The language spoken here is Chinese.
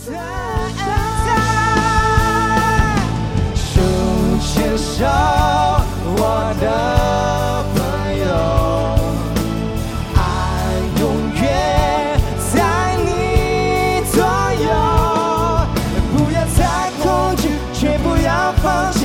手牵手，我的朋友，爱永远在你左右，不要再恐惧，却不要放弃。